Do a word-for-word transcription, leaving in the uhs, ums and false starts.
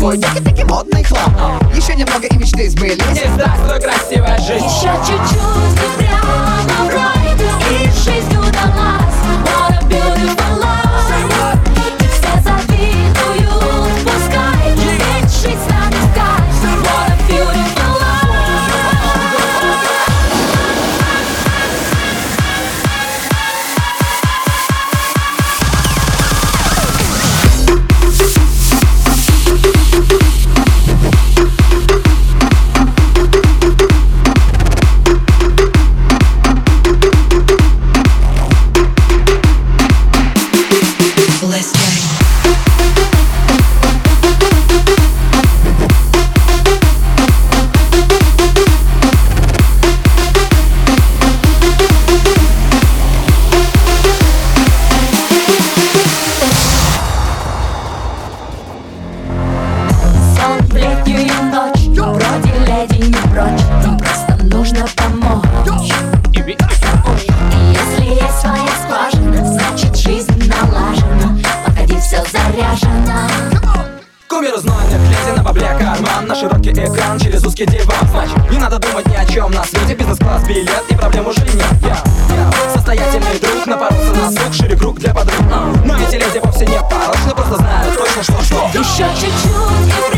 тобой таки-таки модный хлам. Еще немного и мечты сбылись. И здравствуй, красивая жизнь. Еще чуть-чуть и прямо в рай, и жизнь удалась. What a beautiful life. И все завидуют, пускай, ведь жизнь с нами в кайф. What a beautiful life. В летнюю ночь, вроде леди не прочь, им просто нужно помочь. И если есть своя скважина, значит жизнь налажена. Походи, все заряжено. Кумир знойных, леди на бабле карман, на широкий экран через узкий диван. Значит, не надо думать ни о чем на свете. Бизнес-класс, билет и проблем уже нет. Я, я состоятельный друг, напоролся на сук, шире круг для подруг. Но эти леди вовсе не порочны, просто знают точно что-что. Еще чуть-чуть и